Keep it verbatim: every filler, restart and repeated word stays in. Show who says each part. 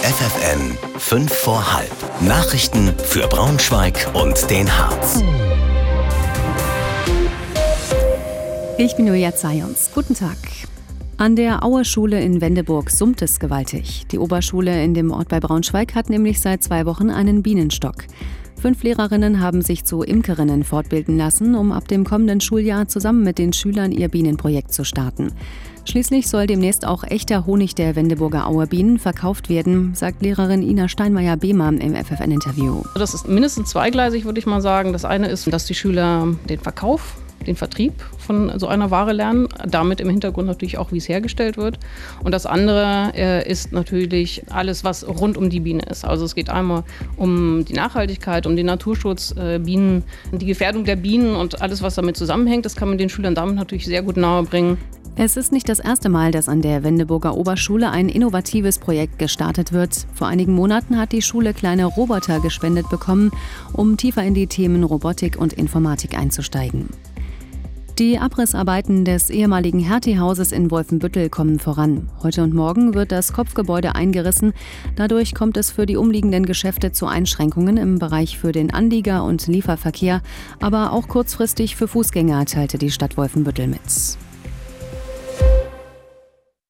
Speaker 1: F F N fünf vor halb. Nachrichten für Braunschweig und den Harz.
Speaker 2: Ich bin Julia Zayons. Guten Tag. An der Auerschule in Wendeburg summt es gewaltig. Die Oberschule in dem Ort bei Braunschweig hat nämlich seit zwei Wochen einen Bienenstock. Fünf Lehrerinnen haben sich zu Imkerinnen fortbilden lassen, um ab dem kommenden Schuljahr zusammen mit den Schülern ihr Bienenprojekt zu starten. Schließlich soll demnächst auch echter Honig der Wendeburger Auerbienen verkauft werden, sagt Lehrerin Ina Steinmeier-Behmer im F F N-Interview.
Speaker 3: Das ist mindestens zweigleisig, würde ich mal sagen. Das eine ist, dass die Schüler den Verkauf, den Vertrieb von so einer Ware lernen, damit im Hintergrund natürlich auch, wie es hergestellt wird. Und das andere äh, ist natürlich alles, was rund um die Biene ist. Also es geht einmal um die Nachhaltigkeit, um den Naturschutz, äh, Bienen, die Gefährdung der Bienen und alles, was damit zusammenhängt. Das kann man den Schülern damit natürlich sehr gut nahebringen.
Speaker 2: Es ist nicht das erste Mal, dass an der Wendeburger Oberschule ein innovatives Projekt gestartet wird. Vor einigen Monaten hat die Schule kleine Roboter gespendet bekommen, um tiefer in die Themen Robotik und Informatik einzusteigen. Die Abrissarbeiten des ehemaligen Hertie-Hauses in Wolfenbüttel kommen voran. Heute und morgen wird das Kopfgebäude eingerissen. Dadurch kommt es für die umliegenden Geschäfte zu Einschränkungen im Bereich für den Anlieger- und Lieferverkehr, aber auch kurzfristig für Fußgänger, teilte die Stadt Wolfenbüttel mit.